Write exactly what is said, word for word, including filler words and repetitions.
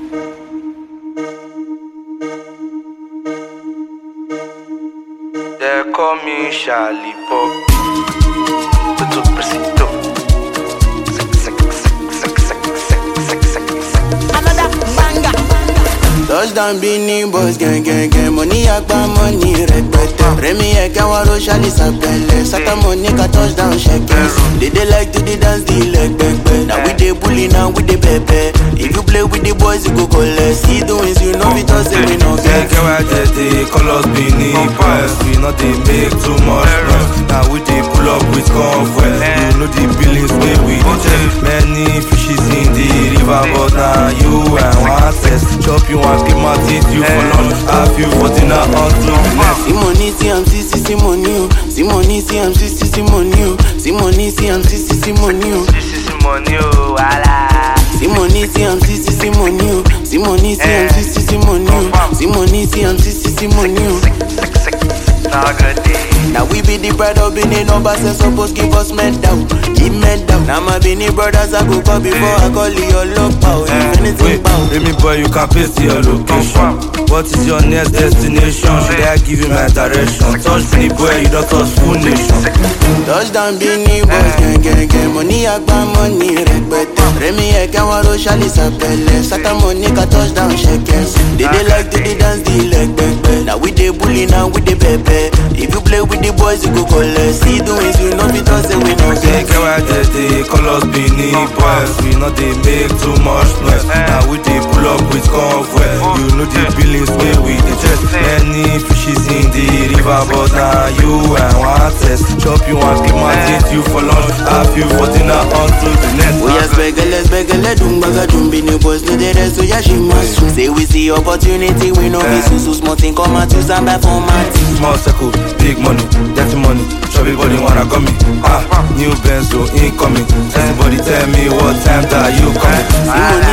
They call me Charlie Pop. Tudo preciso. Another banger. Touchdown Beanie Boys, gang gang gang. Money agba money rẹpẹtẹ. Rẹmi ẹ̀kẹ́ wọn ro ṣáàlì sàpẹlẹ. Sátá money ka touchdown ṣẹkẹ. They dey like to dey dance the leg pẹpẹ. Now we dey bully, now we dey pẹpẹ. If you play with the boys, you go collect. See the wins, you know we just say we no get. Get why they dey call us Beanie Boys. We not dey make too much noise. Now we dey pull up with convoy. You know the billings wey we dey check. Many fishes in the river, but now you and one test. Chop you and keep my teeth you for lunch. Have you for dinner until the next. See money, see I'm see see see money, oh. See money, see I'm see see see money, oh. See money, see I'm see see see money, oh. This is money, oh, wala. See money, see I'm see see see money, oh. See money, see I'm see see see money, oh. See money, see I'm see see see money, oh. Now good day. Now we be the pride of Benin numbers and suppose give us medal, give medal. Now my Benin brothers I go call before I call your love power. If anything bow. Remy boy, you can paste your location. What is your next destination? Should I give you my direction? Touch Benin boy, you don't touch full nation. Touchdown Benin Boys, gang gang gang. Money agba money rẹpẹtẹ. Rẹmi ẹ̀kẹ́ wọn ro ṣáàlì sàpẹlẹ. Sátá money ka touchdown ṣẹkẹ. They dey like to dey dance the leg pẹpẹ. Now we dey bully, now we dey pẹpẹ. If you play with the boys, you go collect. See the wins, you know we just say we no get. Get why they dey call us Beanie Boys. We not dey make too much noise. Now we dey pull up with convoy. You know the billings wey we dey check. Many fishes in the river, but now you and one test. Chop you and keep my teeth you for lunch. Have you for dinner until the next. Oh yes, begele, begele, dumbaga, dum Benin Boys, no dey rest, so yeah, she must. Say we see opportunity, we know we so so small thing come out to stand by for my team. Small circle, big money, dirty money. Everybody wanna come me. Ah, new Benz so incoming. Everybody tell me what time that you coming. See money,